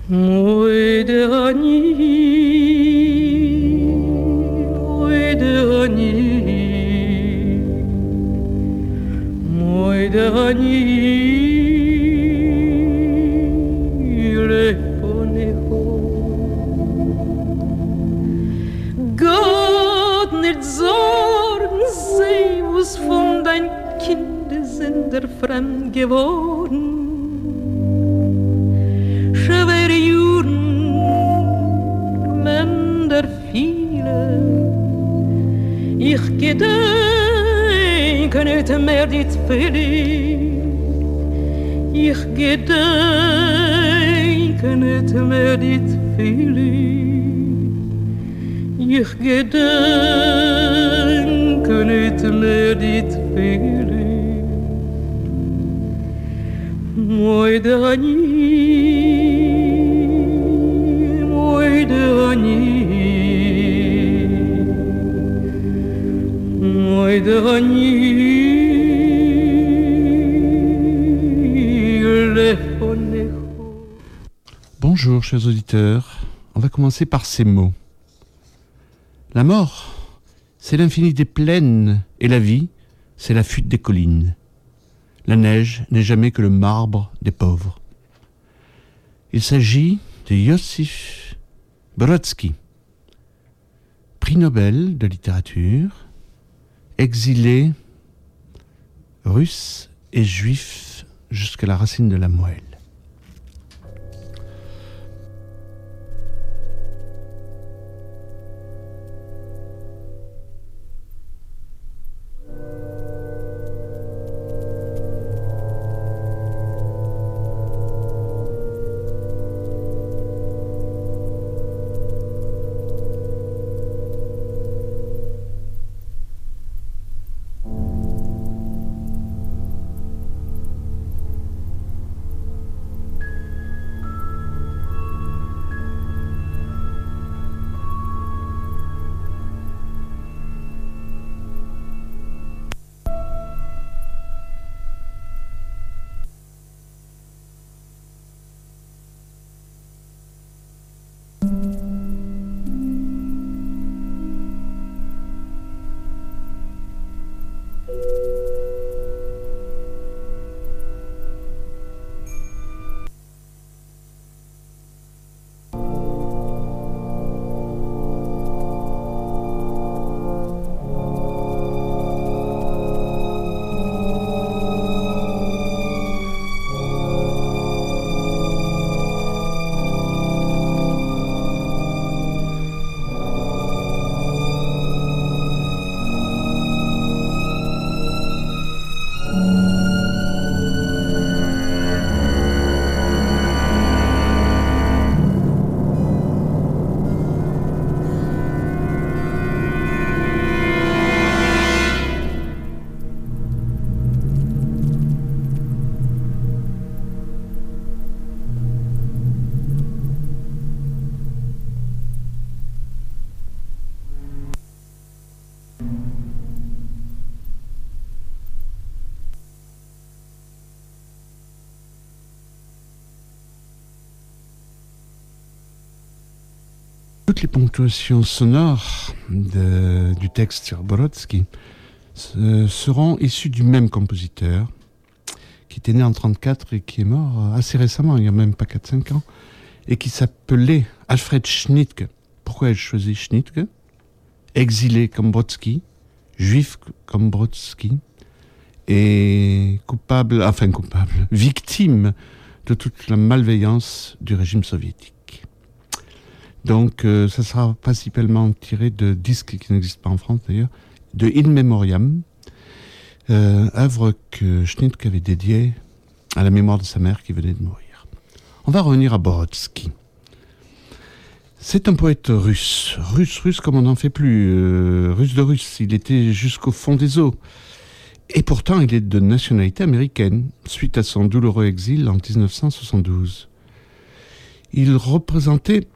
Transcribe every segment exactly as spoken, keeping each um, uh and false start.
Мой дани, мой дани, мой дани, reponeho. Gott nicht sorgen sie, was von dein Kinder sind der fremd geworden. Schwere Juren, Länder viele, ich gedenke nicht mehr die Tfili, ich gedenke nicht mehr die Tfili, ich gedenke nicht mehr die Tfili, moi Dani. Bonjour chers auditeurs, on va commencer par ces mots. La mort, c'est l'infini des plaines et la vie, c'est la fuite des collines. La neige n'est jamais que le marbre des pauvres. Il s'agit de Iosif Brodsky, prix Nobel de littérature, exilé russe et juif jusqu'à la racine de la moelle. Toutes les ponctuations sonores de, du texte sur Brodsky euh, seront issues du même compositeur qui était né en trente-quatre et qui est mort assez récemment, il n'y a même pas quatre cinq ans, et qui s'appelait Alfred Schnittke. Pourquoi ai-je choisi Schnittke ? Exilé comme Brodsky, juif comme Brodsky, et coupable, enfin coupable, victime de toute la malveillance du régime soviétique. Donc, euh, ça sera principalement tiré de disques qui n'existent pas en France d'ailleurs, de In Memoriam, euh, œuvre que Schnittke avait dédiée à la mémoire de sa mère qui venait de mourir. On va revenir à Brodsky. C'est un poète russe, russe, russe comme on n'en fait plus, euh, russe de russe. Il était jusqu'au fond des eaux. Et pourtant, il est de nationalité américaine, suite à son douloureux exil en dix-neuf cent soixante-douze. Il représentait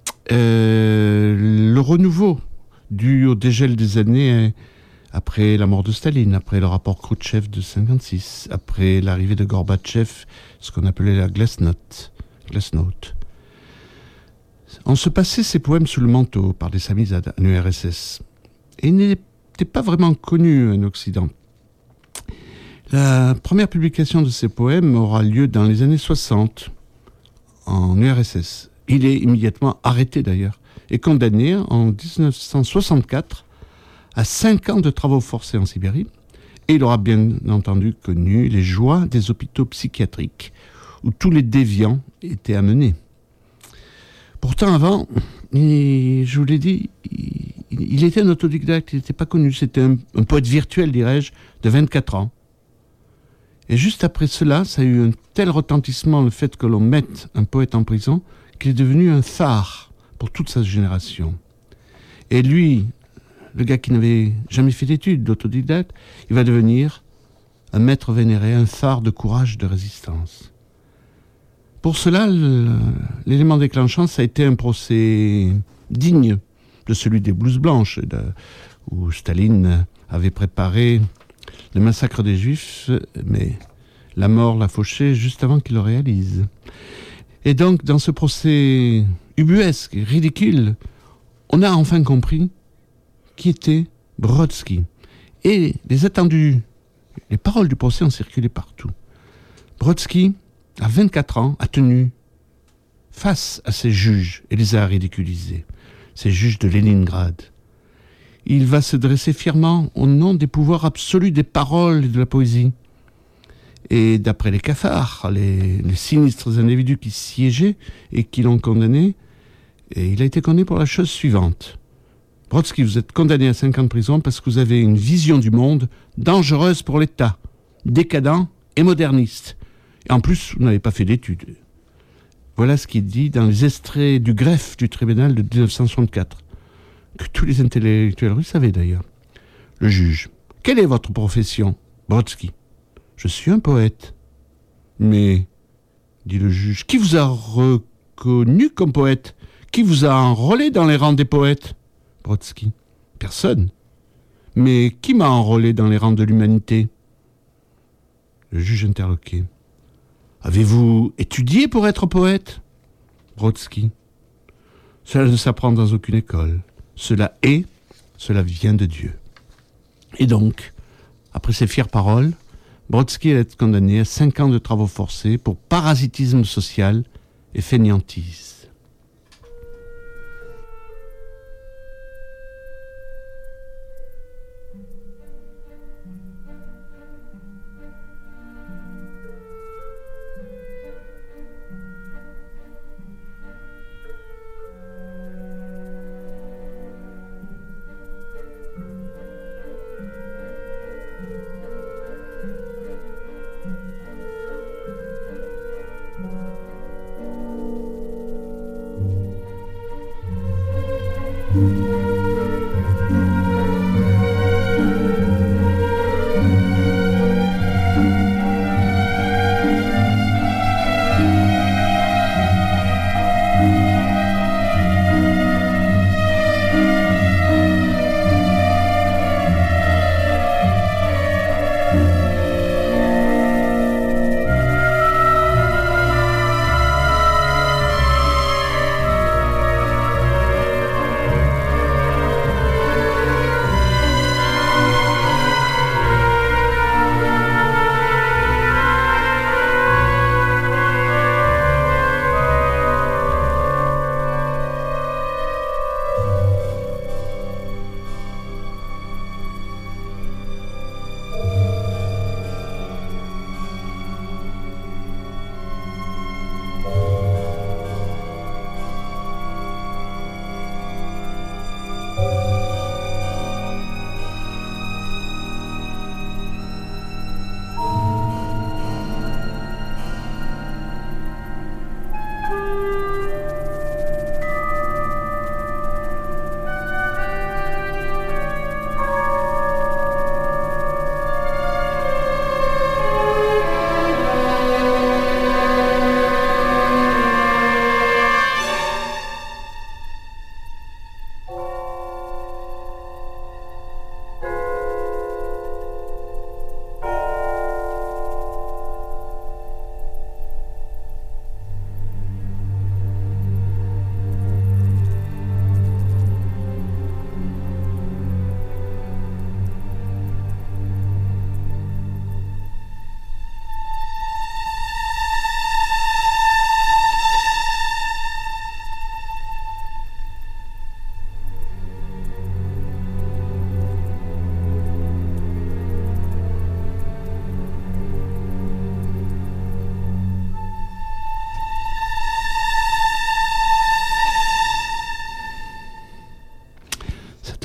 euh, le renouveau dû au dégel des années après la mort de Staline, après le rapport Khrouchtchev de cinquante-six, après l'arrivée de Gorbatchev, ce qu'on appelait la Glasnost. Glasnost. On se passait ses poèmes sous le manteau par des samizades en U R S S. Et il n'était pas vraiment connu en Occident. La première publication de ses poèmes aura lieu dans les années soixante, en U R S S. Il est immédiatement arrêté d'ailleurs, et condamné en dix-neuf cent soixante-quatre à cinq ans de travaux forcés en Sibérie. Et il aura bien entendu connu les joies des hôpitaux psychiatriques, où tous les déviants étaient amenés. Pourtant, avant, il, je vous l'ai dit, il, il était un autodidacte, il n'était pas connu. C'était un, un poète virtuel, dirais-je, de vingt-quatre ans. Et juste après cela, ça a eu un tel retentissement, le fait que l'on mette un poète en prison, qu'il est devenu un phare pour toute sa génération. Et lui, le gars qui n'avait jamais fait d'études d'autodidacte, il va devenir un maître vénéré, un phare de courage, de résistance. Pour cela, le, l'élément déclenchant, ça a été un procès digne de celui des blouses blanches, de, où Staline avait préparé le massacre des Juifs, mais la mort l'a fauché juste avant qu'il le réalise. Et donc, dans ce procès ubuesque et ridicule, on a enfin compris qui était Brodsky. Et les attendus, les paroles du procès ont circulé partout. Brodsky, à vingt-quatre ans, a tenu face à ces juges et les a ridiculisés, ces juges de Leningrad. Il va se dresser fièrement au nom des pouvoirs absolus des paroles et de la poésie. Et d'après les cafards, les, les sinistres individus qui siégeaient et qui l'ont condamné, et il a été condamné pour la chose suivante. Brodsky, vous êtes condamné à cinq ans de prison parce que vous avez une vision du monde dangereuse pour l'État, décadent et moderniste. Et en plus, vous n'avez pas fait d'études. Voilà ce qu'il dit dans les extraits du greffe du tribunal de dix-neuf cent soixante-quatre, que tous les intellectuels russes savaient d'ailleurs. Le juge. Quelle est votre profession? Brodsky. Je suis un poète. Mais, dit le juge, qui vous a reconnu comme poète? Qui vous a enrôlé dans les rangs des poètes? Brodsky. Personne. Mais qui m'a enrôlé dans les rangs de l'humanité? Le juge interloqué. Avez-vous étudié pour être poète? Brodsky. Cela ne s'apprend dans aucune école. Cela est, cela vient de Dieu. Et donc, après ces fières paroles, Brodsky allait être condamné à cinq ans de travaux forcés pour parasitisme social et fainéantise.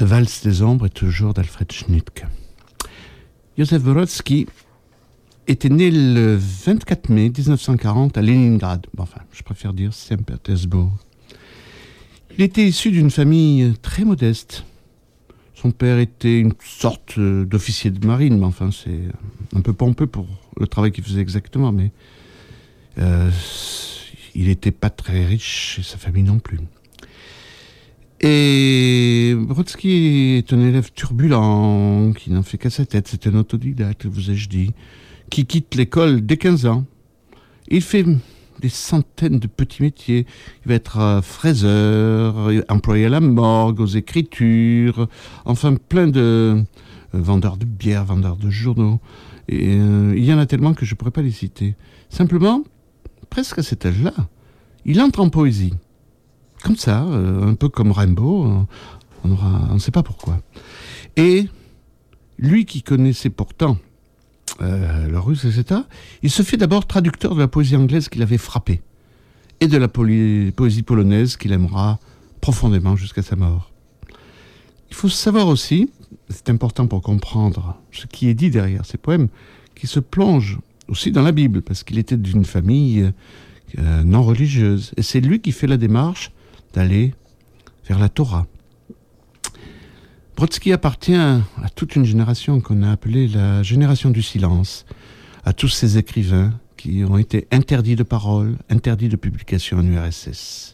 Valse des ombres est toujours d'Alfred Schnittke. Joseph Brodsky était né le vingt-quatre mai dix-neuf cent quarante à Leningrad. Enfin, je préfère dire Saint-Pétersbourg. Il était issu d'une famille très modeste. Son père était une sorte d'officier de marine, mais enfin, c'est un peu pompeux pour le travail qu'il faisait exactement, mais euh, il n'était pas très riche, et sa famille non plus. Et Brodsky est un élève turbulent, qui n'en fait qu'à sa tête, c'est un autodidacte, vous ai-je dit, qui quitte l'école dès quinze ans. Il fait des centaines de petits métiers. Il va être euh, fraiseur, employé à la morgue, aux écritures, enfin plein de euh, vendeurs de bière, vendeurs de journaux. Et euh, il y en a tellement que je ne pourrais pas les citer. Simplement, presque à cet âge-là, il entre en poésie. Comme ça, euh, un peu comme Rimbaud, on aura, on ne sait pas pourquoi. Et lui qui connaissait pourtant euh, le russe, et cetera, il se fait d'abord traducteur de la poésie anglaise qui l'avait frappé, et de la poly- poésie polonaise qu'il aimera profondément jusqu'à sa mort. Il faut savoir aussi, c'est important pour comprendre ce qui est dit derrière ces poèmes, qu'il se plonge aussi dans la Bible, parce qu'il était d'une famille euh, non religieuse, et c'est lui qui fait la démarche d'aller vers la Torah. Brodsky appartient à toute une génération qu'on a appelée la génération du silence, à tous ces écrivains qui ont été interdits de parole, interdits de publication en U R S S.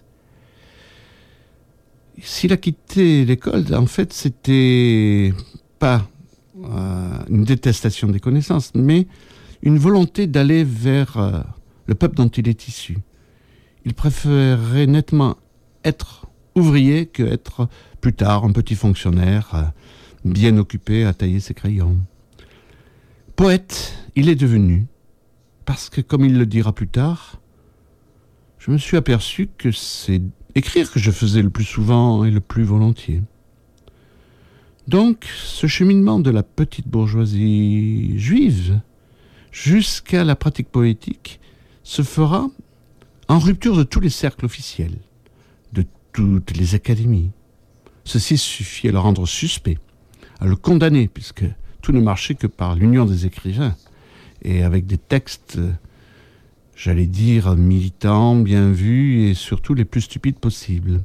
S'il a quitté l'école, en fait, c'était pas euh, une détestation des connaissances, mais une volonté d'aller vers euh, le peuple dont il est issu. Il préférerait nettement être ouvrier que être plus tard un petit fonctionnaire euh, bien occupé à tailler ses crayons. Poète, il est devenu, parce que comme il le dira plus tard, je me suis aperçu que c'est écrire que je faisais le plus souvent et le plus volontiers. Donc, ce cheminement de la petite bourgeoisie juive jusqu'à la pratique poétique se fera en rupture de tous les cercles officiels, de toutes les académies. Ceci suffit à le rendre suspect, à le condamner, puisque tout ne marchait que par l'union des écrivains, et avec des textes, j'allais dire, militants, bien vus, et surtout les plus stupides possibles.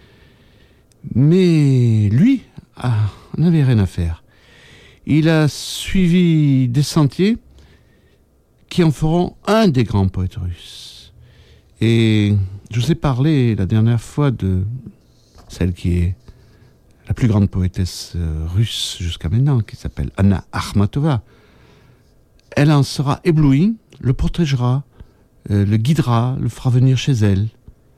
Mais lui ah, n'avait rien à faire. Il a suivi des sentiers qui en feront un des grands poètes russes. Et je vous ai parlé la dernière fois de celle qui est la plus grande poétesse russe jusqu'à maintenant, qui s'appelle Anna Akhmatova. Elle en sera éblouie, le protégera, euh, le guidera, le fera venir chez elle.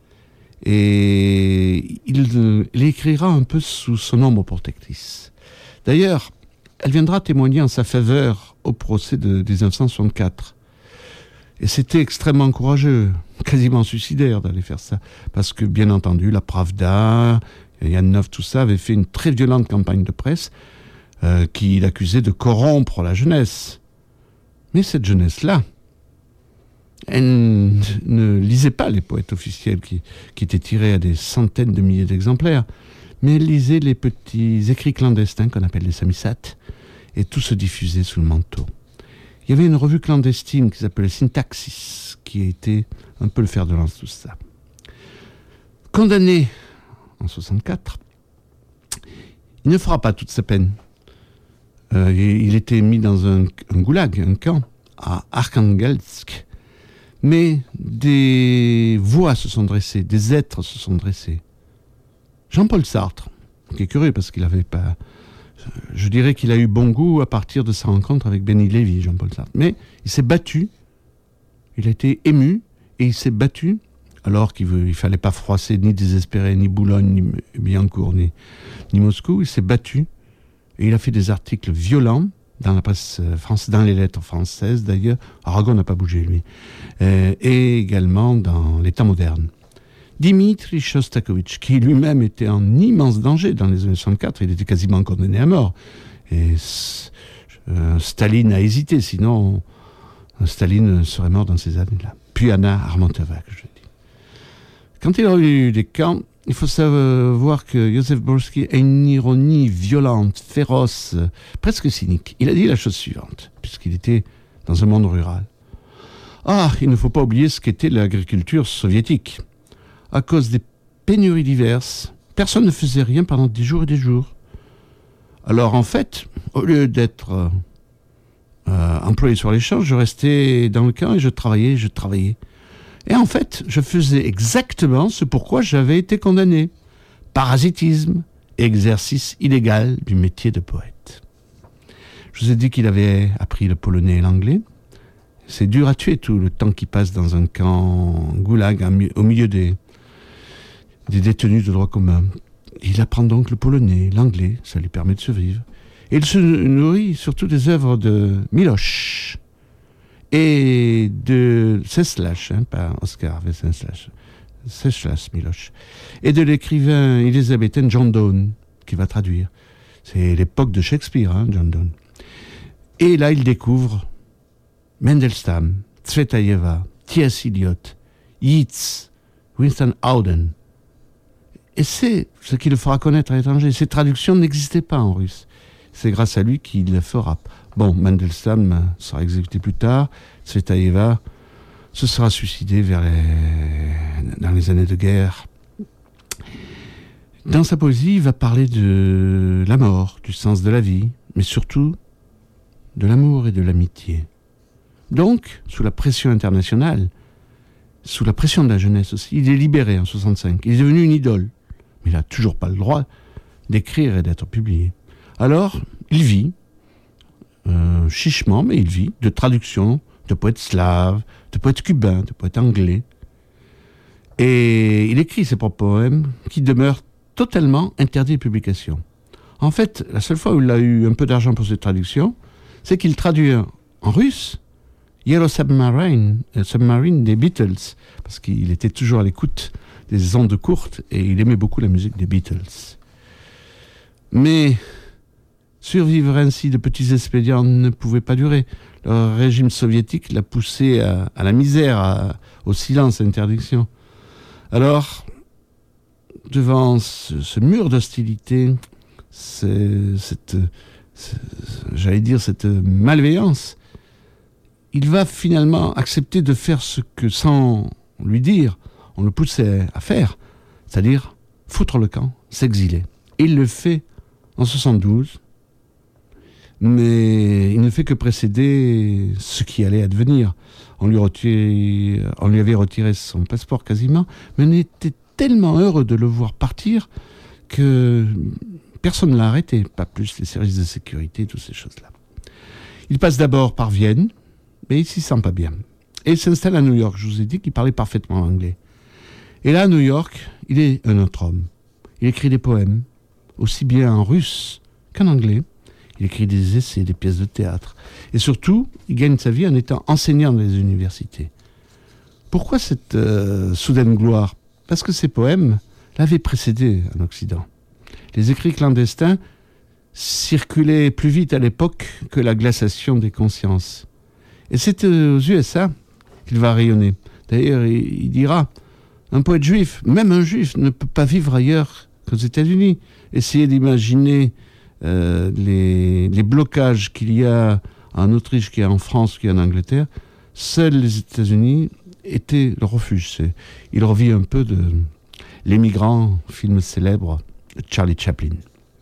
Et il, euh, il écrira un peu sous son ombre protectrice. D'ailleurs, elle viendra témoigner en sa faveur au procès de dix-neuf cent soixante-quatre. Et c'était extrêmement courageux, quasiment suicidaire d'aller faire ça. Parce que, bien entendu, la Pravda, Yanov, tout ça, avait fait une très violente campagne de presse euh, qui l'accusait de corrompre la jeunesse. Mais cette jeunesse-là, elle ne lisait pas les poètes officiels qui, qui étaient tirés à des centaines de milliers d'exemplaires, mais elle lisait les petits écrits clandestins qu'on appelle les samizdat, et tout se diffusait sous le manteau. Il y avait une revue clandestine qui s'appelait Syntaxis, qui a été un peu le fer de lance de tout ça. Condamné en soixante-quatre, il ne fera pas toute sa peine. Euh, il était mis dans un, un goulag, un camp, à Arkhangelsk. Mais des voix se sont dressées, des êtres se sont dressés. Jean-Paul Sartre, qui est curieux parce qu'il avait pas... Je dirais qu'il a eu bon goût à partir de sa rencontre avec Benny Lévy, Jean-Paul Sartre. Mais il s'est battu, il a été ému, et il s'est battu, alors qu'il ne fallait pas froisser ni désespérer, ni Boulogne, ni Billancourt, ni, ni Moscou. Il s'est battu, et il a fait des articles violents, dans la presse française, dans les lettres françaises d'ailleurs. Aragon n'a pas bougé, lui. Euh, et également dans les temps modernes. Dimitri Shostakovich, qui lui-même était en immense danger dans les années soixante-quatre, il était quasiment condamné à mort. Et euh, Staline a hésité, sinon Staline serait mort dans ces années-là. Puis Anna Akhmatova, que je dis. Quand il a eu des camps, il faut savoir que Józef Borowski a une ironie violente, féroce, presque cynique. Il a dit la chose suivante, puisqu'il était dans un monde rural. Ah, il ne faut pas oublier ce qu'était l'agriculture soviétique. À cause des pénuries diverses, personne ne faisait rien pendant des jours et des jours. Alors en fait, au lieu d'être euh, euh, employé sur les champs, je restais dans le camp et je travaillais, je travaillais. Et en fait, je faisais exactement ce pourquoi j'avais été condamné. Parasitisme, exercice illégal du métier de poète. Je vous ai dit qu'il avait appris le polonais et l'anglais. C'est dur à tuer tout le temps qu'il passe dans un camp goulag au milieu des, des détenus de droit commun. Il apprend donc le polonais, l'anglais, ça lui permet de survivre. Et il se nourrit surtout des œuvres de Miloš et de Česłasz, hein, pas Oscar Wenceslas, Česłasz Miloš, et de l'écrivain élisabéthaine John Donne, qui va traduire. C'est l'époque de Shakespeare, hein, John Donne. Et là, il découvre Mandelstam, Tsvetaeva, T S Eliot, Yeats, Winston Howden. Et c'est ce qui le fera connaître à l'étranger. Ces traductions n'existaient pas en russe. C'est grâce à lui qu'il le fera. Bon, Mandelstam sera exécuté plus tard. Tsvetaeva se sera suicidé vers les... dans les années de guerre. Dans sa poésie, il va parler de la mort, du sens de la vie, mais surtout de l'amour et de l'amitié. Donc, sous la pression internationale, sous la pression de la jeunesse aussi, il est libéré en soixante-cinq. Il est devenu une idole. Mais il n'a toujours pas le droit d'écrire et d'être publié. Alors, il vit, euh, chichement, mais il vit, de traductions de poètes slaves, de poètes cubains, de poètes anglais. Et il écrit ses propres poèmes qui demeurent totalement interdits de publication. En fait, la seule fois où il a eu un peu d'argent pour ses traductions, c'est qu'il traduit en russe Yellow Submarine, euh, Submarine des Beatles, parce qu'il était toujours à l'écoute des ondes courtes et il aimait beaucoup la musique des Beatles. Mais survivre ainsi de petits expédients ne pouvait pas durer. Le régime soviétique l'a poussé à, à la misère, à, au silence, à l'interdiction. Alors, devant ce, ce mur d'hostilité, c'est, cette, c'est, j'allais dire cette malveillance, il va finalement accepter de faire ce que, sans lui dire, on le poussait à faire, c'est-à-dire foutre le camp, s'exiler. Et il le fait en soixante-douze, mais il ne fait que précéder ce qui allait advenir. On lui, retiré, on lui avait retiré son passeport quasiment, mais on était tellement heureux de le voir partir que personne ne l'a arrêté, pas plus les services de sécurité, toutes ces choses-là. Il passe d'abord par Vienne, mais il s'y sent pas bien. Et il s'installe à New York. Je vous ai dit qu'il parlait parfaitement anglais. Et là, à New York, il est un autre homme. Il écrit des poèmes, aussi bien en russe qu'en anglais. Il écrit des essais, des pièces de théâtre. Et surtout, il gagne sa vie en étant enseignant dans les universités. Pourquoi cette euh, soudaine gloire ? Parce que ses poèmes l'avaient précédé en Occident. Les écrits clandestins circulaient plus vite à l'époque que la glaciation des consciences. Et c'est aux U S A qu'il va rayonner. D'ailleurs, il, il dira, un poète juif, même un juif, ne peut pas vivre ailleurs qu'aux États-Unis. Essayez d'imaginer euh, les, les blocages qu'il y a en Autriche, qu'il y a en France, qu'il y a en Angleterre. Seuls les États-Unis étaient le refuge. C'est, il revit un peu de Les Migrants, film célèbre de Charlie Chaplin.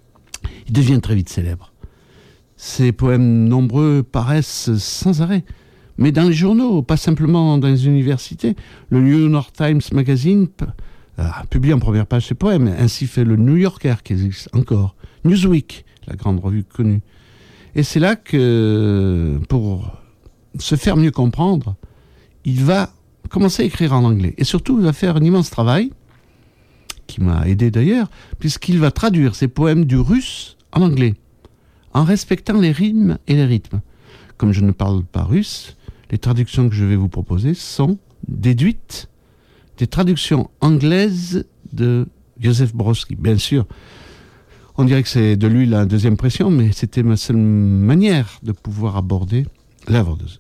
Il devient très vite célèbre. Ses poèmes nombreux paraissent sans arrêt, mais dans les journaux, pas simplement dans les universités. Le New York Times Magazine euh, publie en première page ses poèmes. Ainsi fait le New Yorker, qui existe encore. Newsweek, la grande revue connue. Et c'est là que, pour se faire mieux comprendre, il va commencer à écrire en anglais. Et surtout, il va faire un immense travail, qui m'a aidé d'ailleurs, puisqu'il va traduire ses poèmes du russe en anglais, en respectant les rimes et les rythmes. Comme je ne parle pas russe, les traductions que je vais vous proposer sont déduites des traductions anglaises de Józef Borowski. Bien sûr, on dirait que c'est de lui la deuxième pression, mais c'était ma seule manière de pouvoir aborder l'œuvre de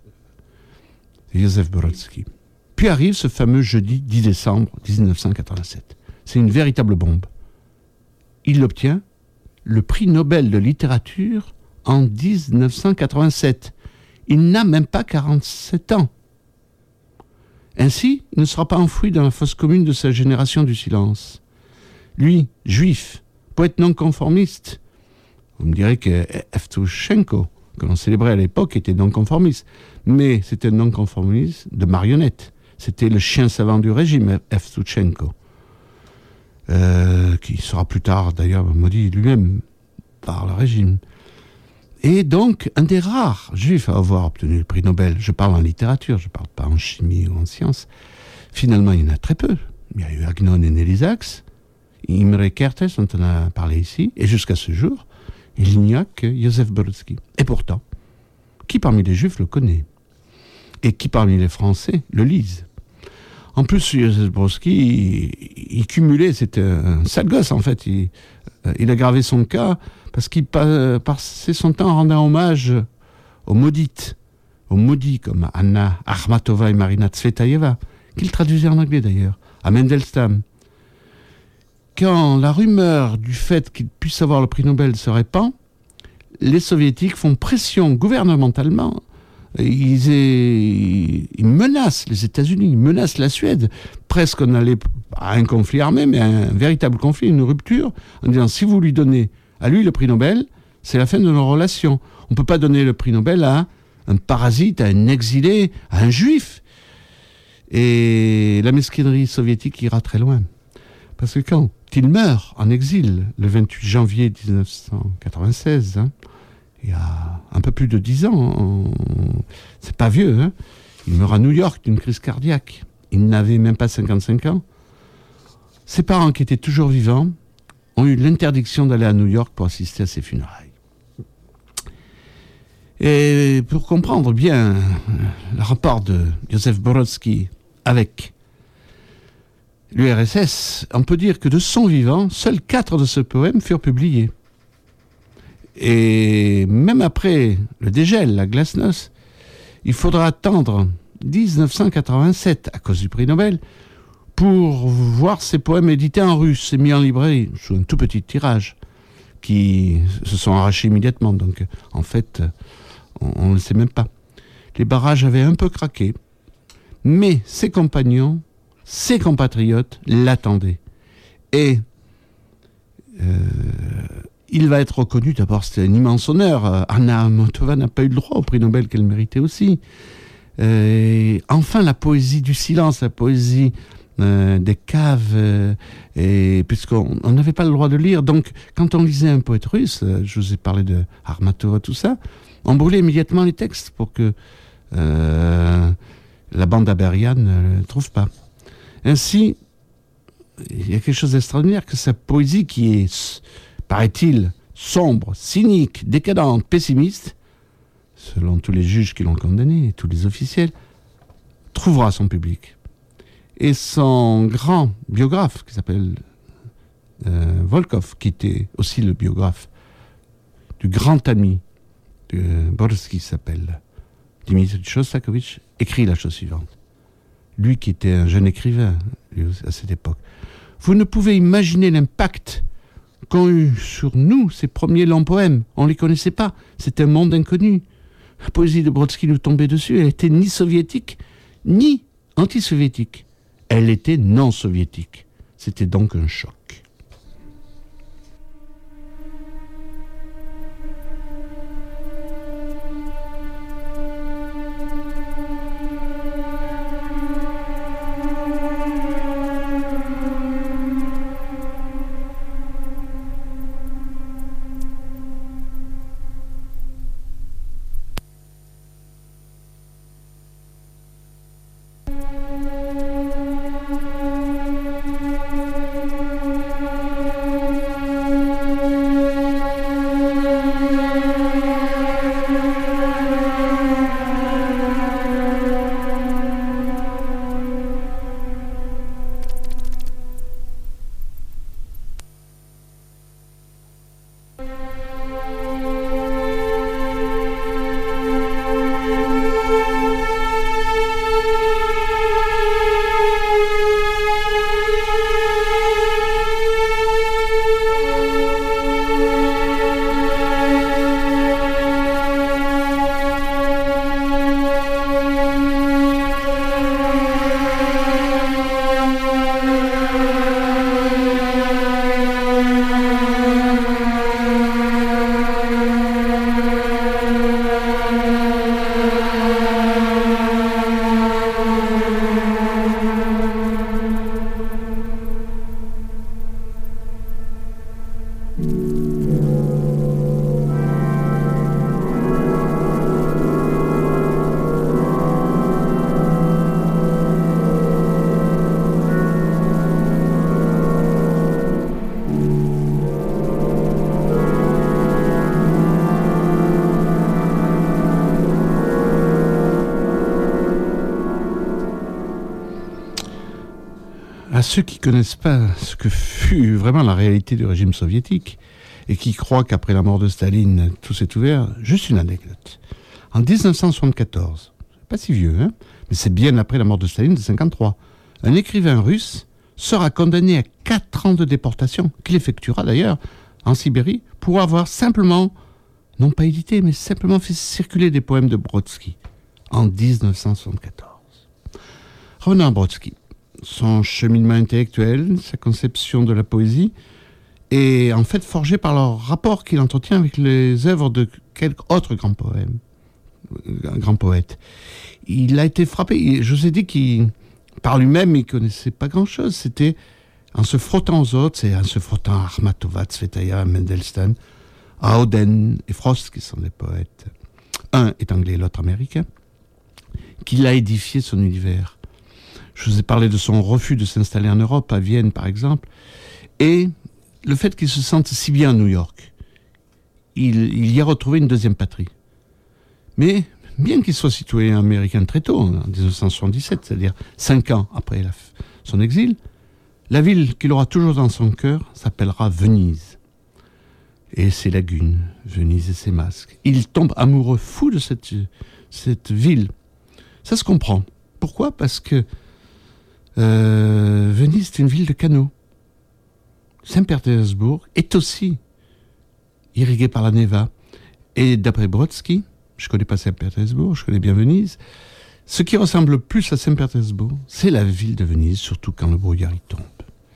Józef Borowski. Puis arrive ce fameux jeudi dix décembre mille neuf cent quatre-vingt-sept. C'est une véritable bombe. Il obtient le prix Nobel de littérature en dix-neuf cent quatre-vingt-sept. Il n'a même pas quarante-sept ans. Ainsi, il ne sera pas enfoui dans la fosse commune de sa génération du silence. Lui, juif, poète non-conformiste, vous me direz que Evtushenko, que l'on célébrait à l'époque, était non-conformiste. Mais c'était un non-conformiste de marionnette. C'était le chien savant du régime, Evtushenko, euh, qui sera plus tard d'ailleurs maudit lui-même par le régime. Et donc, un des rares juifs à avoir obtenu le prix Nobel, je parle en littérature, je ne parle pas en chimie ou en sciences, finalement il y en a très peu. Il y a eu Agnon et Nelly Sachs, Imre Kertész, dont on a parlé ici, et jusqu'à ce jour, il n'y a que Joseph Brodsky. Et pourtant, qui parmi les juifs le connaît? Et qui parmi les Français le lisent? En plus, Joseph Brodsky, il, il cumulait, c'était un sale gosse en fait, il, il a gravé son cas parce qu'il passait son temps en rendant hommage aux maudites, aux maudits comme Anna Akhmatova et Marina Tsvetaeva, qu'il traduisait en anglais d'ailleurs, à Mandelstam. Quand la rumeur du fait qu'il puisse avoir le prix Nobel se répand, les soviétiques font pression gouvernementalement. Ils, ils menacent les États-Unis, ils menacent la Suède. Presque on allait à un conflit armé, mais à un véritable conflit, une rupture, en disant si vous lui donnez à lui le prix Nobel, c'est la fin de nos relations. On ne peut pas donner le prix Nobel à un parasite, à un exilé, à un juif. Et la mesquinerie soviétique ira très loin. Parce que quand il meurt en exil le vingt-huit janvier dix-neuf cent quatre-vingt-seize, hein, il y a un peu plus de dix ans, on... c'est pas vieux, hein, il meurt à New York d'une crise cardiaque. Il n'avait même pas cinquante-cinq ans. Ses parents, qui étaient toujours vivants, ont eu l'interdiction d'aller à New York pour assister à ses funérailles. Et pour comprendre bien le rapport de Joseph Brodsky avec l'U R S S, on peut dire que de son vivant, seuls quatre de ses poèmes furent publiés. Et même après le dégel, la glasnost, il faudra attendre dix-neuf cent quatre-vingt-sept, à cause du prix Nobel, pour voir ses poèmes édités en russe et mis en librairie, sous un tout petit tirage, qui se sont arrachés immédiatement. Donc, en fait, on ne le sait même pas. Les barrages avaient un peu craqué, mais ses compagnons, ses compatriotes l'attendaient. Et euh, il va être reconnu, d'abord c'était un immense honneur, Anna Akhmatova n'a pas eu le droit au prix Nobel qu'elle méritait aussi. Euh, enfin la poésie du silence, la poésie euh, des caves, euh, et puisqu'on n'avait pas le droit de lire, donc quand on lisait un poète russe, euh, je vous ai parlé de Akhmatova, tout ça, on brûlait immédiatement les textes pour que euh, la bande Aberian ne le trouve pas. Ainsi, il y a quelque chose d'extraordinaire, que sa poésie qui est, paraît-il, sombre, cynique, décadente, pessimiste, selon tous les juges qui l'ont condamné et tous les officiels, trouvera son public. Et son grand biographe, qui s'appelle euh, Volkov, qui était aussi le biographe du grand ami de Brodsky, s'appelle Dimitri Shostakovich, écrit la chose suivante. Lui qui était un jeune écrivain lui, à cette époque. Vous ne pouvez imaginer l'impact qu'ont eu sur nous ces premiers longs poèmes. On ne les connaissait pas. C'était un monde inconnu. La poésie de Brodsky nous tombait dessus. Elle était ni soviétique, ni anti-soviétique. Elle était non soviétique. C'était donc un choc. À ceux qui ne connaissent pas ce que fut vraiment la réalité du régime soviétique et qui croient qu'après la mort de Staline, tout s'est ouvert, juste une anecdote. En dix-neuf cent soixante-quatorze, pas si vieux, hein, mais c'est bien après la mort de Staline de cinquante-trois, un écrivain russe sera condamné à quatre ans de déportation, qu'il effectuera d'ailleurs en Sibérie, pour avoir simplement, non pas édité, mais simplement fait circuler des poèmes de Brodsky en dix-neuf cent soixante-quatorze. Revenons à Brodsky. Son cheminement intellectuel, sa conception de la poésie, est en fait forgé par le rapport qu'il entretient avec les œuvres de quelques autres grands poèmes, grands poètes. Il a été frappé, je vous ai dit qu'il, par lui-même, il ne connaissait pas grand-chose. C'était en se frottant aux autres, c'est en se frottant à Akhmatova, Tsvetaïa, Mendelssohn, à Oden et Frost, qui sont des poètes. Un est anglais, l'autre américain, qu'il a édifié son univers. Je vous ai parlé de son refus de s'installer en Europe, à Vienne par exemple, et le fait qu'il se sente si bien à New York. Il, il y a retrouvé une deuxième patrie. Mais bien qu'il soit citoyen américain très tôt, en dix-neuf cent soixante-dix-sept, c'est-à-dire cinq ans après la, son exil, la ville qu'il aura toujours dans son cœur s'appellera Venise. Et ses lagunes, Venise et ses masques. Il tombe amoureux fou de cette, cette ville. Ça se comprend. Pourquoi ? Parce que Euh, Venise est une ville de canaux. Saint-Pétersbourg est aussi irriguée par la Neva. Et d'après Brodsky, je ne connais pas Saint-Pétersbourg, je connais bien Venise, ce qui ressemble le plus à Saint-Pétersbourg, c'est la ville de Venise, surtout quand le brouillard y tombe.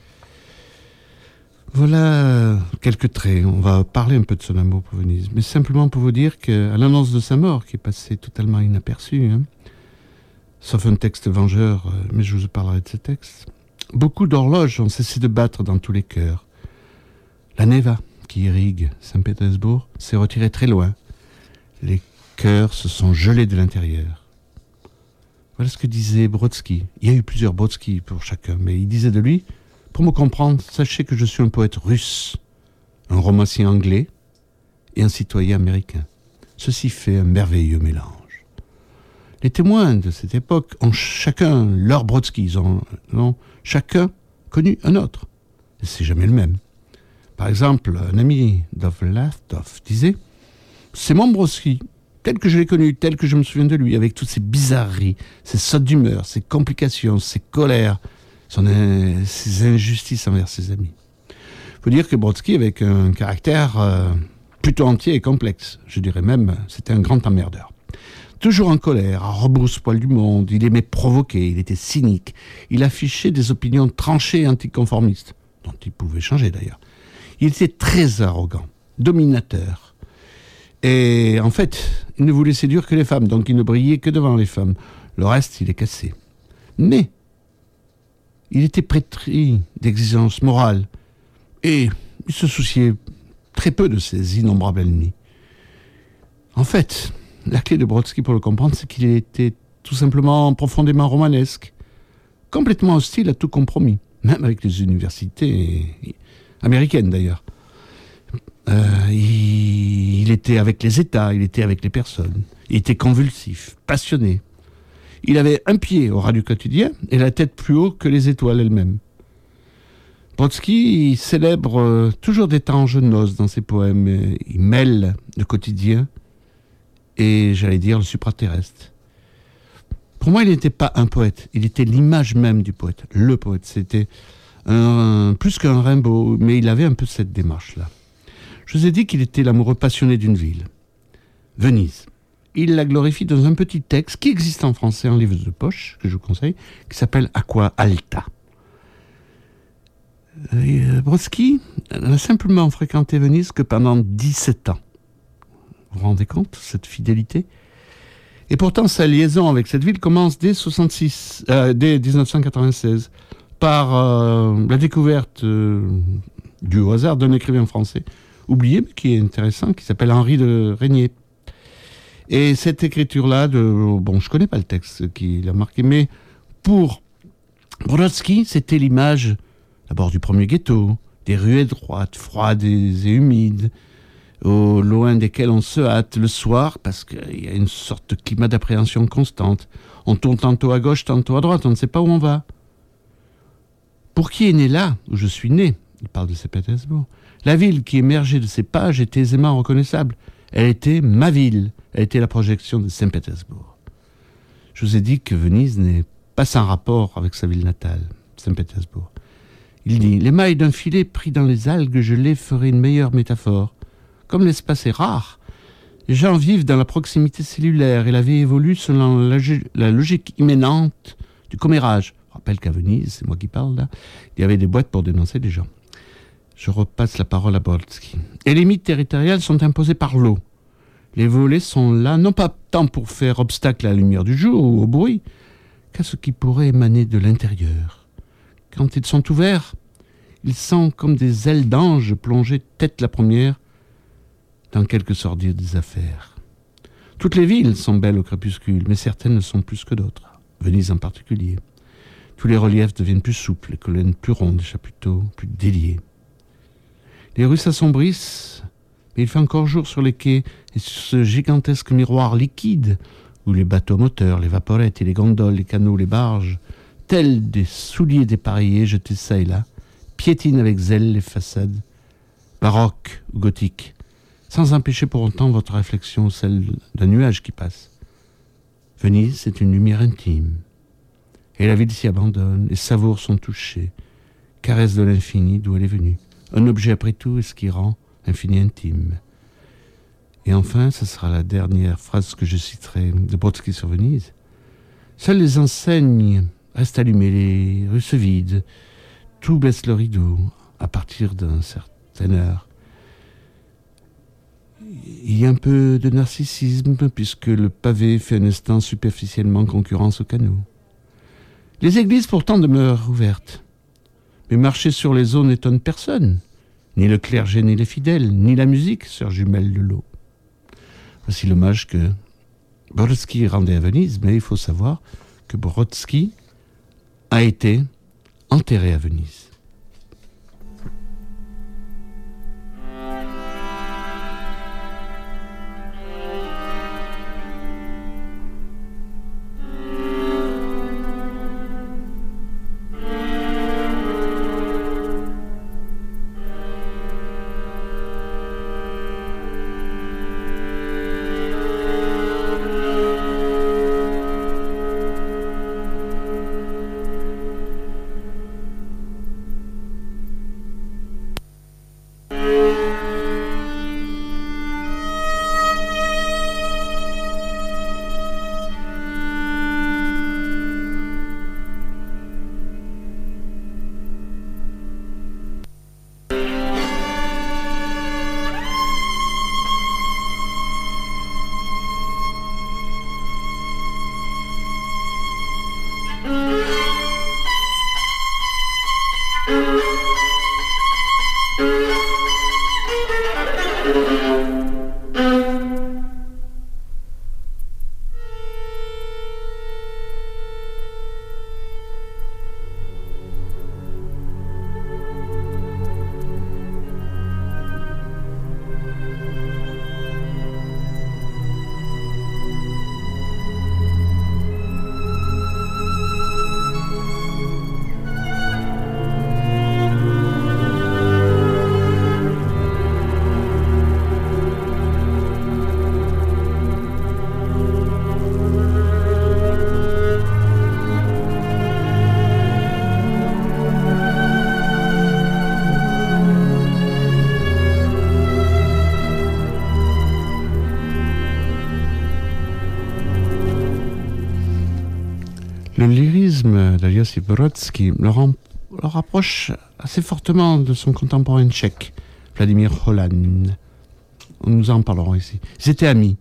Voilà quelques traits. On va parler un peu de son amour pour Venise, mais simplement pour vous dire qu'à l'annonce de sa mort, qui est passée totalement inaperçue, hein, sauf un texte vengeur, mais je vous parlerai de ce texte. Beaucoup d'horloges ont cessé de battre dans tous les cœurs. La Neva, qui irrigue Saint-Pétersbourg, s'est retirée très loin. Les cœurs se sont gelés de l'intérieur. Voilà ce que disait Brodsky. Il y a eu plusieurs Brodsky pour chacun, mais il disait de lui, pour me comprendre, sachez que je suis un poète russe, un romancier anglais et un citoyen américain. Ceci fait un merveilleux mélange. Les témoins de cette époque ont chacun leur Brodsky, ils ont, ont chacun connu un autre. Et c'est jamais le même. Par exemple, un ami d'Ovlatov disait « C'est mon Brodsky, tel que je l'ai connu, tel que je me souviens de lui, avec toutes ses bizarreries, ses sautes d'humeur, ses complications, ses colères, son, euh, ses injustices envers ses amis. » Il faut dire que Brodsky avait un caractère euh, plutôt entier et complexe. Je dirais même, c'était un grand emmerdeur. Toujours en colère, à rebrousse-poil du monde, il aimait provoquer, il était cynique. Il affichait des opinions tranchées et anticonformistes, dont il pouvait changer d'ailleurs. Il était très arrogant, dominateur. Et en fait, il ne voulait séduire que les femmes, donc il ne brillait que devant les femmes. Le reste, il est cassé. Mais il était pétri d'exigences morales et il se souciait très peu de ses innombrables ennemis. En fait, la clé de Brodsky pour le comprendre, c'est qu'il était tout simplement profondément romanesque, complètement hostile à tout compromis, même avec les universités américaines d'ailleurs. Euh, il, il était avec les États, il était avec les personnes, il était convulsif, passionné. Il avait un pied au ras du quotidien et la tête plus haut que les étoiles elles-mêmes. Brodsky célèbre euh, toujours d'étranges noces dans ses poèmes. Il mêle le quotidien et, j'allais dire, le supraterrestre. Pour moi, il n'était pas un poète, il était l'image même du poète, le poète. C'était un, plus qu'un Rimbaud, mais il avait un peu cette démarche-là. Je vous ai dit qu'il était l'amoureux passionné d'une ville, Venise. Il la glorifie dans un petit texte qui existe en français, en livre de poche, que je vous conseille, qui s'appelle « Aqua Alta ». Brodsky n'a simplement fréquenté Venise que pendant dix-sept ans. Vous vous rendez compte, cette fidélité ? Et pourtant, sa liaison avec cette ville commence dès, soixante-six, euh, dès dix-neuf cent quatre-vingt-seize par euh, la découverte euh, du hasard d'un écrivain français, oublié, mais qui est intéressant, qui s'appelle Henri de Régnier. Et cette écriture-là, de, bon, je ne connais pas le texte qui l'a marqué, mais pour Brodsky, c'était l'image d'abord du premier ghetto, des rues étroites, froides et humides, au loin desquelles on se hâte le soir, parce qu'il y a une sorte de climat d'appréhension constante. On tourne tantôt à gauche, tantôt à droite, on ne sait pas où on va. Pour qui est né là, où je suis né, il parle de Saint-Pétersbourg, la ville qui émergeait de ses pages était aisément reconnaissable. Elle était ma ville, elle était la projection de Saint-Pétersbourg. Je vous ai dit que Venise n'est pas sans rapport avec sa ville natale, Saint-Pétersbourg. Il dit « L'émail d'un filet pris dans les algues gelées ferait une meilleure métaphore. Comme l'espace est rare, les gens vivent dans la proximité cellulaire et la vie évolue selon la, la logique immanente du commérage. » Je rappelle qu'à Venise, c'est moi qui parle là, il y avait des boîtes pour dénoncer les gens. Je repasse la parole à Brodsky. Et les limites territoriales sont imposées par l'eau. Les volets sont là, non pas tant pour faire obstacle à la lumière du jour ou au bruit, qu'à ce qui pourrait émaner de l'intérieur. Quand ils sont ouverts, ils sont comme des ailes d'ange plongées tête la première dans quelque sordide des affaires. Toutes les villes sont belles au crépuscule, mais certaines le sont plus que d'autres. Venise en particulier. Tous les reliefs deviennent plus souples, les colonnes plus rondes, les chapiteaux plus déliés. Les rues s'assombrissent, mais il fait encore jour sur les quais et sur ce gigantesque miroir liquide où les bateaux moteurs, les vaporettes et les gondoles, les canots, les barges, tels des souliers dépareillés jetés çà et là, piétinent avec zèle les façades, baroques ou gothiques, sans empêcher pour autant votre réflexion, celle d'un nuage qui passe. Venise, c'est une lumière intime. Et la ville s'y abandonne, les savours sont touchés, caresse de l'infini d'où elle est venue. Un objet après tout est ce qui rend l'infini intime. Et enfin, ce sera la dernière phrase que je citerai de Brodsky sur Venise. Seules les enseignes restent allumées, les rues se vident, tout baisse le rideau à partir d'une certaine heure. Il y a un peu de narcissisme puisque le pavé fait un instant superficiellement concurrence au canot. Les églises pourtant demeurent ouvertes. Mais marcher sur les eaux n'étonne personne. Ni le clergé, ni les fidèles, ni la musique, sœur jumelle de l'eau. Voici l'hommage que Brodsky rendait à Venise, mais il faut savoir que Brodsky a été enterré à Venise. Le lyrisme d'Aliosif Brodsky le, rend, le rapproche assez fortement de son contemporain tchèque, Vladimir Holan. Nous en parlerons ici. Ils étaient amis.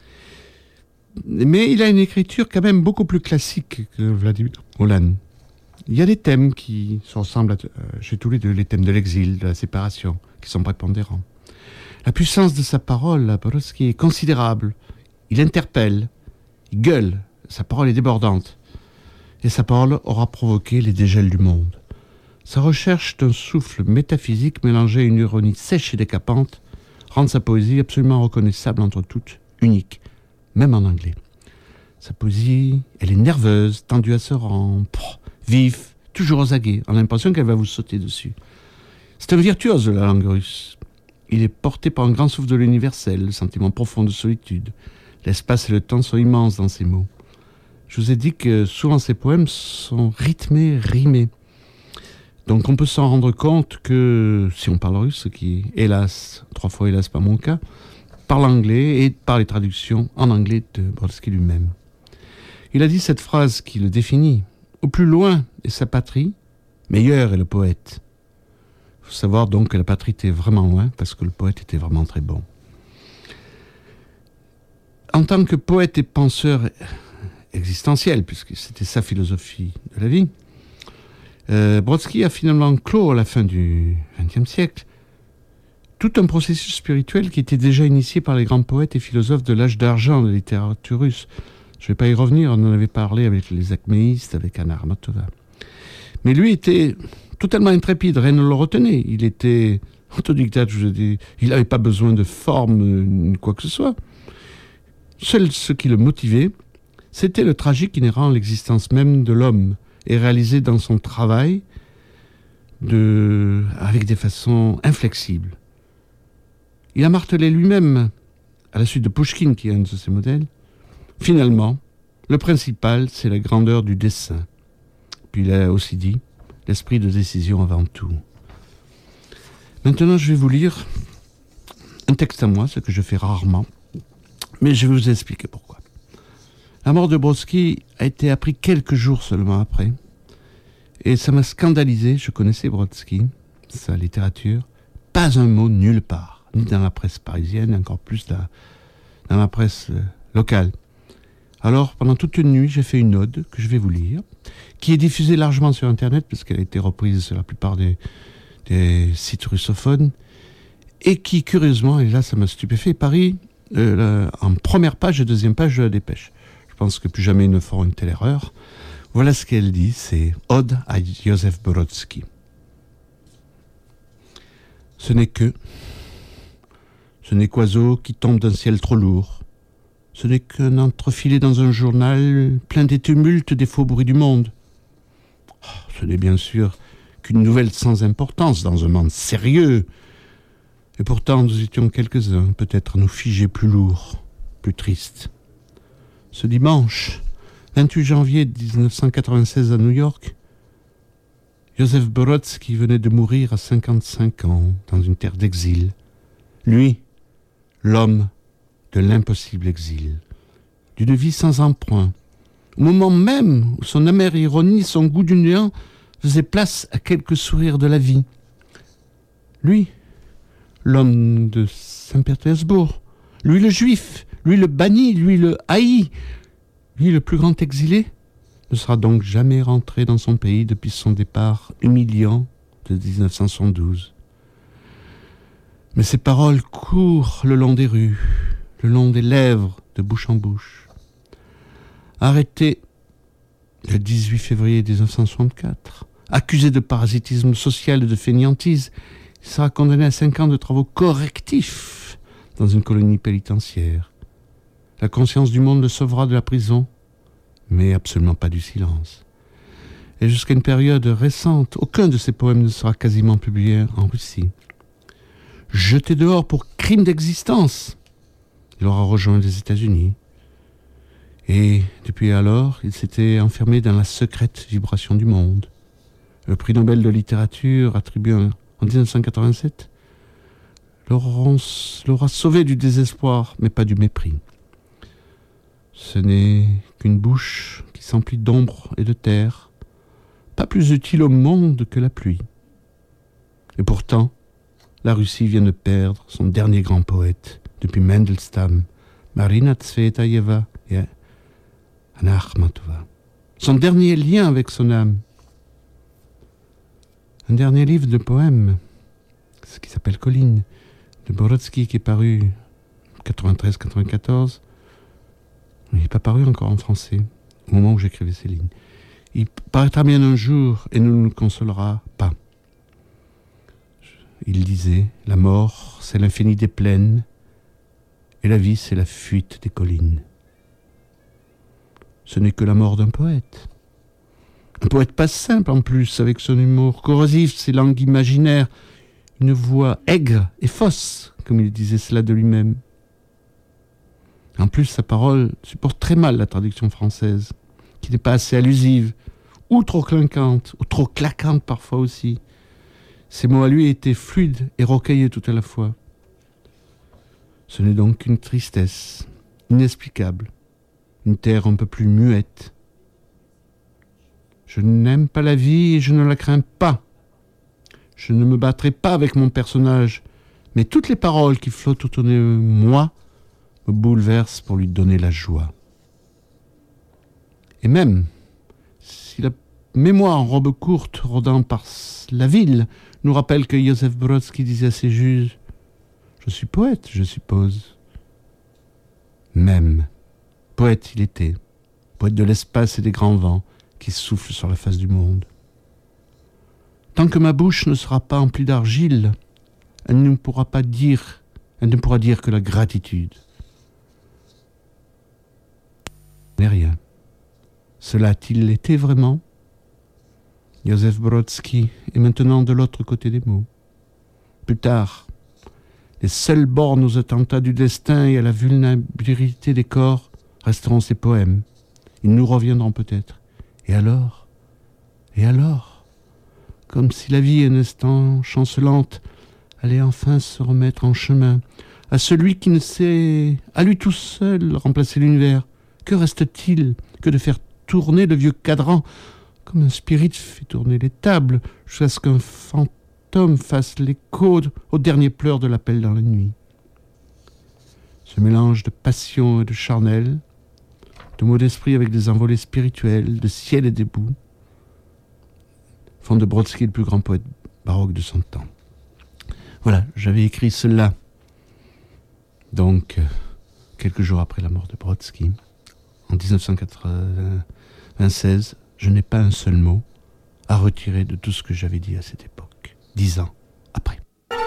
Mais il a une écriture quand même beaucoup plus classique que Vladimir Holan. Il y a des thèmes qui se ressemblent à, euh, chez tous les deux, les thèmes de l'exil, de la séparation, qui sont prépondérants. La puissance de sa parole à Brodsky est considérable. Il interpelle, il gueule, sa parole est débordante. Et sa parole aura provoqué les dégels du monde. Sa recherche d'un souffle métaphysique mélangé à une ironie sèche et décapante rend sa poésie absolument reconnaissable entre toutes, unique, même en anglais. Sa poésie, elle est nerveuse, tendue à ce rang, vive, toujours aux aguets, on a l'impression qu'elle va vous sauter dessus. C'est un virtuose de la langue russe. Il est porté par un grand souffle de l'universel, le sentiment profond de solitude. L'espace et le temps sont immenses dans ses mots. Je vous ai dit que souvent ces poèmes sont rythmés, rimés. Donc on peut s'en rendre compte que, si on parle russe, ce qui est hélas, trois fois hélas pas mon cas, par l'anglais et par les traductions en anglais de Brodsky lui-même. Il a dit cette phrase qui le définit. Au plus loin est sa patrie, meilleur est le poète. Il faut savoir donc que la patrie était vraiment loin, parce que le poète était vraiment très bon. En tant que poète et penseur existentiel, puisque c'était sa philosophie de la vie, Euh, Brodsky a finalement clos à la fin du vingtième siècle tout un processus spirituel qui était déjà initié par les grands poètes et philosophes de l'âge d'argent de la littérature russe. Je ne vais pas y revenir, on en avait parlé avec les acméistes, avec Anna Akhmatova. Mais lui était totalement intrépide, rien ne le retenait. Il était autodidacte, je vous dis, il n'avait pas besoin de forme, ni quoi que ce soit. Seul ce qui le motivait, c'était le tragique inhérent à l'existence même de l'homme, et réalisé dans son travail de, avec des façons inflexibles. Il a martelé lui-même, à la suite de Pouchkine, qui est un de ses modèles, finalement, le principal, c'est la grandeur du dessin. Puis il a aussi dit, l'esprit de décision avant tout. Maintenant, je vais vous lire un texte à moi, ce que je fais rarement, mais je vais vous expliquer pourquoi. La mort de Brodsky a été appris quelques jours seulement après. Et ça m'a scandalisé. Je connaissais Brodsky, sa littérature. Pas un mot nulle part. Ni dans la presse parisienne, encore plus dans, dans la presse euh, locale. Alors, pendant toute une nuit, j'ai fait une ode que je vais vous lire, qui est diffusée largement sur Internet, parce qu'elle a été reprise sur la plupart des, des sites russophones, et qui, curieusement, et là ça m'a stupéfait, Paris, euh, là, en première page et deuxième page de la Dépêche. Je pense que plus jamais ils ne feront une telle erreur. Voilà ce qu'elle dit, c'est « Ode à Joseph Brodsky ». Ce n'est que, ce n'est qu'oiseau qui tombe d'un ciel trop lourd. Ce n'est qu'un entrefilé dans un journal plein des tumultes des faux bruits du monde. Ce n'est bien sûr qu'une nouvelle sans importance dans un monde sérieux. Et pourtant nous étions quelques-uns, peut-être à nous figer plus lourds, plus tristes. Ce dimanche, vingt-huit janvier dix-neuf cent quatre-vingt-seize à New York, Joseph Brodsky venait de mourir à cinquante-cinq ans dans une terre d'exil. Lui, l'homme de l'impossible exil, d'une vie sans emprunt, au moment même où son amère ironie, son goût du néant faisaient place à quelques sourires de la vie. Lui, l'homme de Saint-Pétersbourg, lui le juif, lui le banni, lui le haï, lui le plus grand exilé, ne sera donc jamais rentré dans son pays depuis son départ humiliant de dix-neuf cent soixante-douze. Mais ses paroles courent le long des rues, le long des lèvres, de bouche en bouche. Arrêté le dix-huit février dix-neuf cent soixante-quatre, accusé de parasitisme social et de fainéantise, il sera condamné à cinq ans de travaux correctifs dans une colonie pénitentiaire. La conscience du monde le sauvera de la prison, mais absolument pas du silence. Et jusqu'à une période récente, aucun de ses poèmes ne sera quasiment publié en Russie. Jeté dehors pour crime d'existence, il aura rejoint les États-Unis. Et depuis alors, il s'était enfermé dans la secrète vibration du monde. Le prix Nobel de littérature attribué en dix-neuf cent quatre-vingt-sept l'aura sauvé du désespoir, mais pas du mépris. Ce n'est qu'une bouche qui s'emplit d'ombre et de terre, pas plus utile au monde que la pluie. Et pourtant, la Russie vient de perdre son dernier grand poète depuis Mandelstam, Marina Tsvetaeva et Anna Akhmatova. Son dernier lien avec son âme. Un dernier livre de poèmes, ce qui s'appelle Colline, de Brodsky, qui est paru en quatre-vingt-treize quatre-vingt-quatorze. Il n'est pas paru encore en français, au moment où j'écrivais ces lignes. Il paraîtra bien un jour et ne nous consolera pas. Il disait, la mort, c'est l'infini des plaines, et la vie, c'est la fuite des collines. Ce n'est que la mort d'un poète. Un poète pas simple en plus, avec son humour corrosif, ses langues imaginaires, une voix aigre et fausse, comme il disait cela de lui-même. En plus, sa parole supporte très mal la traduction française, qui n'est pas assez allusive, ou trop clinquante, ou trop claquante parfois aussi. Ses mots à lui étaient fluides et rocailleux tout à la fois. Ce n'est donc qu'une tristesse inexplicable, une terre un peu plus muette. Je n'aime pas la vie et je ne la crains pas. Je ne me battrai pas avec mon personnage, mais toutes les paroles qui flottent autour de moi me bouleversent pour lui donner la joie. Et même, si la mémoire en robe courte rôdant par la ville nous rappelle que Józef Brodski disait à ses juges « Je suis poète, je suppose. » Même, poète il était, poète de l'espace et des grands vents qui soufflent sur la face du monde. Tant que ma bouche ne sera pas emplie d'argile, elle ne pourra pas dire, elle ne pourra dire que la gratitude. Mais rien. Cela a-t-il été vraiment ? Józef Brodski est maintenant de l'autre côté des mots. Plus tard, les seules bornes aux attentats du destin et à la vulnérabilité des corps resteront ses poèmes. Ils nous reviendront peut-être. Et alors ? Et alors ? Comme si la vie, un instant chancelante, allait enfin se remettre en chemin. À celui qui ne sait, à lui tout seul, remplacer l'univers. Que reste-t-il que de faire tourner le vieux cadran, comme un spirit fait tourner les tables, jusqu'à ce qu'un fantôme fasse l'écho aux derniers pleurs de l'appel dans la nuit. Ce mélange de passion et de charnel, de mots d'esprit avec des envolées spirituelles, de ciel et des bouts, font de Brodski le plus grand poète baroque de son temps. Voilà, j'avais écrit cela, donc, euh, quelques jours après la mort de Brodski, en dix-neuf cent quatre-vingt-seize, je n'ai pas un seul mot à retirer de tout ce que j'avais dit à cette époque, dix ans après.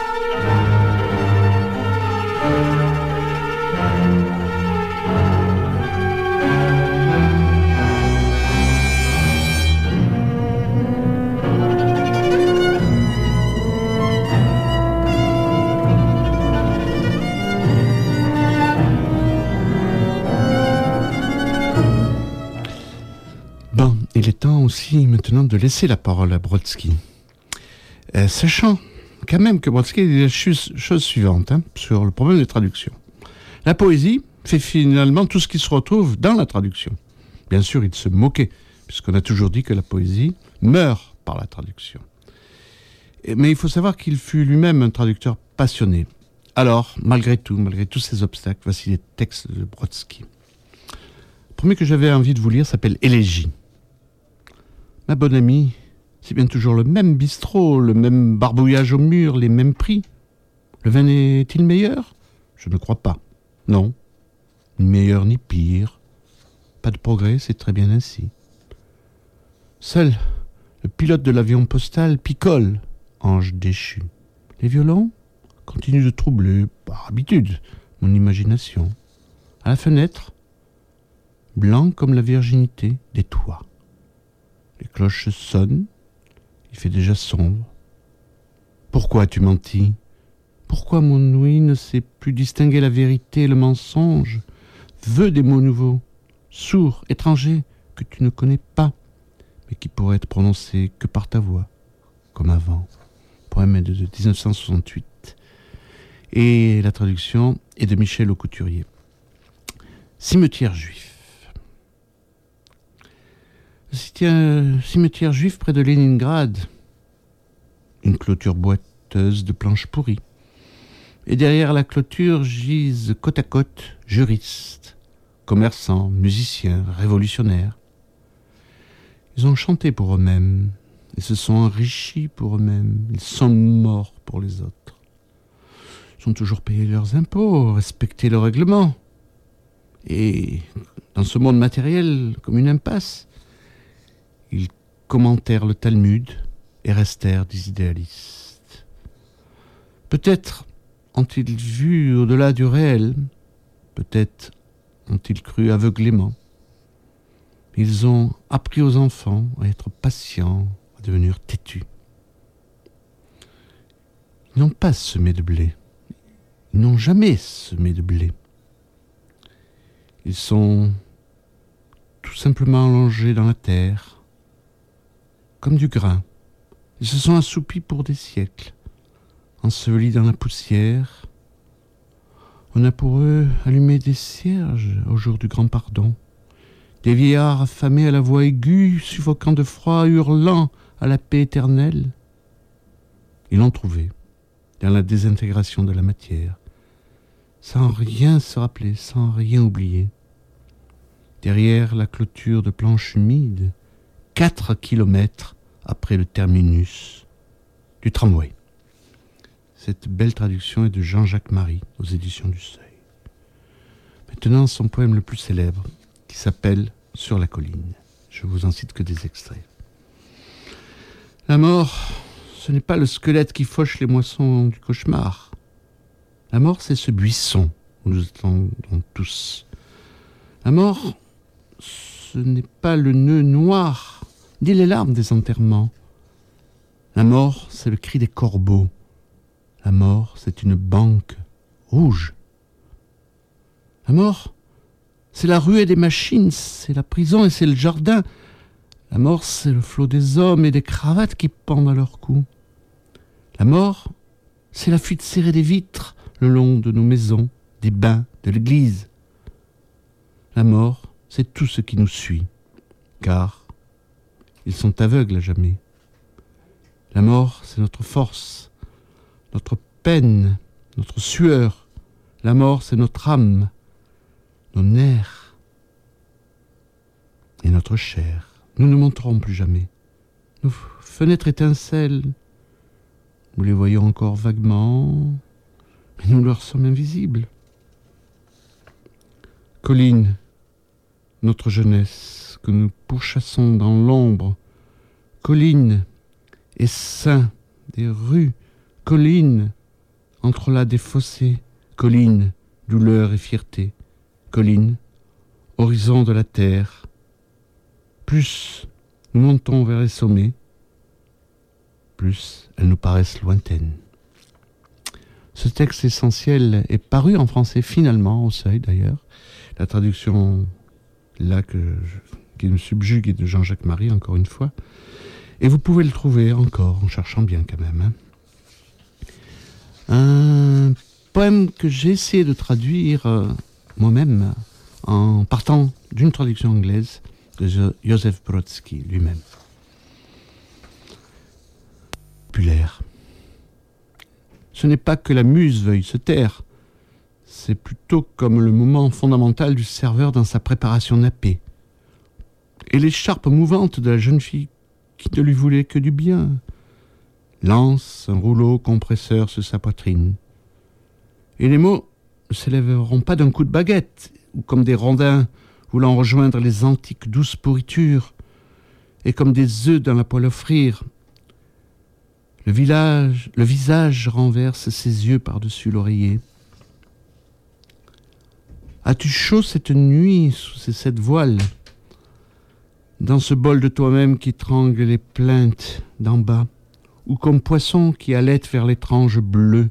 Bon, il est temps aussi maintenant de laisser la parole à Brodski. Euh, sachant quand même que Brodski dit la chose, chose suivante hein, sur le problème des traductions. La poésie fait finalement tout ce qui se retrouve dans la traduction. Bien sûr, il se moquait, puisqu'on a toujours dit que la poésie meurt par la traduction. Et, mais il faut savoir qu'il fut lui-même un traducteur passionné. Alors, malgré tout, malgré tous ces obstacles, voici les textes de Brodski. Le premier que j'avais envie de vous lire s'appelle « Élégie ». Ma bonne amie, c'est bien toujours le même bistrot, le même barbouillage au mur, les mêmes prix. Le vin est-il meilleur ? Je ne crois pas. Non, ni meilleur ni pire. Pas de progrès, c'est très bien ainsi. Seul le pilote de l'avion postal picole, ange déchu. Les violons continuent de troubler, par habitude, mon imagination. À la fenêtre, blanc comme la virginité des toits. Les cloches sonnent, il fait déjà sombre. Pourquoi as-tu menti ? Pourquoi mon ouïe ne sait plus distinguer la vérité et le mensonge ? Veux des mots nouveaux, sourds, étrangers, que tu ne connais pas, mais qui pourraient être prononcés que par ta voix, comme avant. Poème de dix-neuf cent soixante-huit. Et la traduction est de Michel Aucouturier. Cimetière juif. Le cimetière juif près de Leningrad. Une clôture boiteuse de planches pourries. Et derrière la clôture gisent côte à côte juristes, commerçants, musiciens, révolutionnaires. Ils ont chanté pour eux-mêmes, ils se sont enrichis pour eux-mêmes, ils sont morts pour les autres. Ils ont toujours payé leurs impôts, respecté le règlement. Et dans ce monde matériel comme une impasse, ils commentèrent le Talmud et restèrent des idéalistes. Peut-être ont-ils vu au-delà du réel, peut-être ont-ils cru aveuglément. Ils ont appris aux enfants à être patients, à devenir têtus. Ils n'ont pas semé de blé. Ils n'ont jamais semé de blé. Ils sont tout simplement allongés dans la terre, comme du grain. Ils se sont assoupis pour des siècles, ensevelis dans la poussière. On a pour eux allumé des cierges au jour du grand pardon. Des vieillards affamés à la voix aiguë, suffoquant de froid, hurlant à la paix éternelle. Ils l'ont trouvé dans la désintégration de la matière, sans rien se rappeler, sans rien oublier. Derrière la clôture de planches humides, quatre kilomètres après le terminus du tramway. Cette belle traduction est de Jean-Jacques Marie, aux éditions du Seuil. Maintenant, son poème le plus célèbre, qui s'appelle « Sur la colline ». Je vous en cite que des extraits. La mort, ce n'est pas le squelette qui fauche les moissons du cauchemar. La mort, c'est ce buisson où nous attendons tous. La mort, ce n'est pas le nœud noir, ni les larmes des enterrements. La mort, c'est le cri des corbeaux. La mort, c'est une banque rouge. La mort, c'est la ruée des machines, c'est la prison et c'est le jardin. La mort, c'est le flot des hommes et des cravates qui pendent à leur cou. La mort, c'est la fuite serrée des vitres le long de nos maisons, des bains, de l'église. La mort, c'est tout ce qui nous suit, car ils sont aveugles à jamais. La mort, c'est notre force, notre peine, notre sueur. La mort, c'est notre âme, nos nerfs et notre chair. Nous ne monterons plus jamais. Nos fenêtres étincellent. Nous les voyons encore vaguement, mais nous leur sommes invisibles. Colline, notre jeunesse, que nous pourchassons dans l'ombre. Colline, essaim des rues. Colline, entrelacs des fossés. Colline, douleur et fierté. Colline, horizon de la terre. Plus nous montons vers les sommets, plus elles nous paraissent lointaines. Ce texte essentiel est paru en français finalement, au Seuil d'ailleurs. La traduction là que je, qui me subjugue est de Jean-Jacques Marie, encore une fois. Et vous pouvez le trouver encore, en cherchant bien quand même. Hein. Un poème que j'ai essayé de traduire euh, moi-même en partant d'une traduction anglaise de Józef Brodski lui-même. Populaire. Ce n'est pas que la muse veuille se taire, c'est plutôt comme le moment fondamental du serveur dans sa préparation nappée. Et l'écharpe mouvante de la jeune fille qui ne lui voulait que du bien lance un rouleau compresseur sur sa poitrine. Et les mots ne s'élèveront pas d'un coup de baguette, ou comme des rondins voulant rejoindre les antiques douces pourritures, et comme des œufs dans la poêle à frire. Le, village, le visage renverse ses yeux par-dessus l'oreiller. As-tu chaud cette nuit sous ces sept voiles, dans ce bol de toi-même qui trangle les plaintes d'en bas, ou comme poisson qui halète vers l'étrange bleu?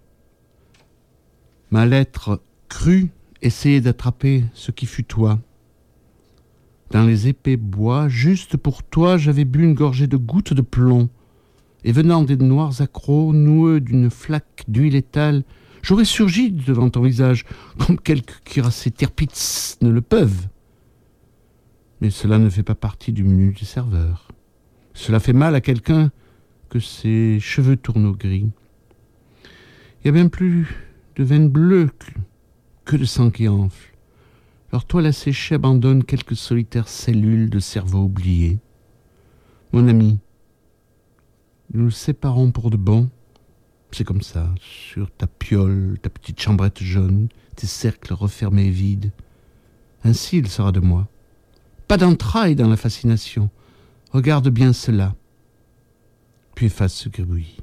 Ma lettre crue essayait d'attraper ce qui fut toi. Dans les épais bois, juste pour toi, j'avais bu une gorgée de gouttes de plomb, et venant des noirs accros, noueux d'une flaque d'huile étale, j'aurais surgi devant ton visage, comme quelques cuirassés tirpitz ne le peuvent. Mais cela ne fait pas partie du menu du serveur. Cela fait mal à quelqu'un que ses cheveux tournent au gris. Il y a bien plus de veines bleues que de sang qui enfle. Leur toile asséchée abandonne quelques solitaires cellules de cerveau oubliés. Mon ami, nous nous séparons pour de bon. C'est comme ça, sur ta piole, ta petite chambrette jaune, tes cercles refermés et vides. Ainsi il sera de moi. Pas d'entrailles dans la fascination. Regarde bien cela, puis efface ce gribouillis.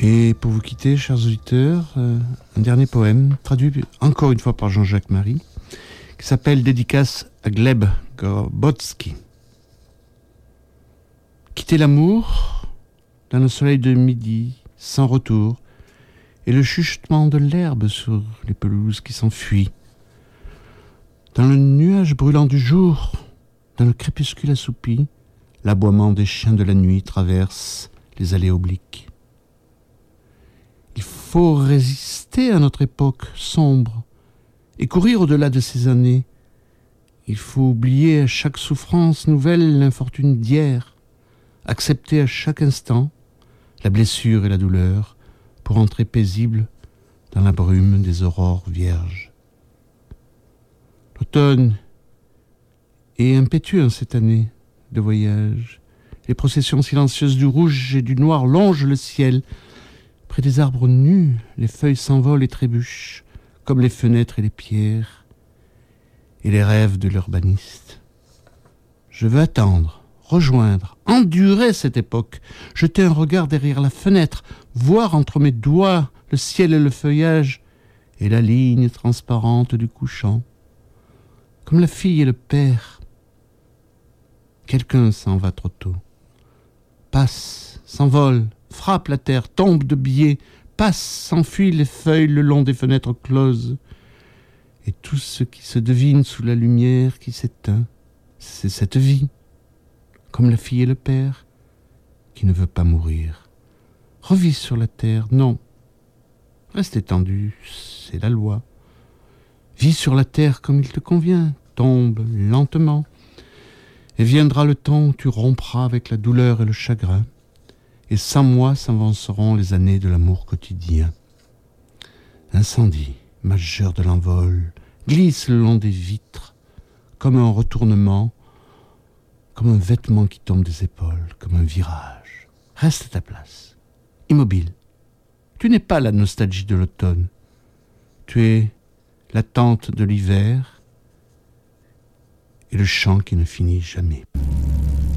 Et pour vous quitter, chers auditeurs, euh, un dernier poème, traduit encore une fois par Jean-Jacques Marie, qui s'appelle « Dédicace à Gleb Gorbotsky ». Quitter l'amour dans le soleil de midi, sans retour, et le chuchotement de l'herbe sur les pelouses qui s'enfuient. Dans le nuage brûlant du jour, dans le crépuscule assoupi, l'aboiement des chiens de la nuit traverse les allées obliques. Il faut résister à notre époque sombre et courir au-delà de ces années. Il faut oublier à chaque souffrance nouvelle l'infortune d'hier, accepter à chaque instant la blessure et la douleur pour entrer paisible dans la brume des aurores vierges. L'automne est impétueux en cette année de voyage. Les processions silencieuses du rouge et du noir longent le ciel. Près des arbres nus, les feuilles s'envolent et trébuchent, comme les fenêtres et les pierres, et les rêves de l'urbaniste. Je veux attendre, rejoindre, endurer cette époque, jeter un regard derrière la fenêtre, voir entre mes doigts le ciel et le feuillage, et la ligne transparente du couchant. Comme la fille et le père. Quelqu'un s'en va trop tôt. Passe, s'envole, frappe la terre, tombe de biais, passe, s'enfuit les feuilles le long des fenêtres closes. Et tout ce qui se devine sous la lumière qui s'éteint, c'est cette vie, comme la fille et le père, qui ne veut pas mourir. Revis sur la terre, non. Reste étendu, c'est la loi. Vis sur la terre comme il te convient, tombe lentement, et viendra le temps où tu rompras avec la douleur et le chagrin, et sans moi s'avanceront les années de l'amour quotidien. L'incendie majeur de l'envol glisse le long des vitres, comme un retournement, comme un vêtement qui tombe des épaules, comme un virage. Reste à ta place, immobile. Tu n'es pas la nostalgie de l'automne. Tu es l'attente de l'hiver et le chant qui ne finit jamais.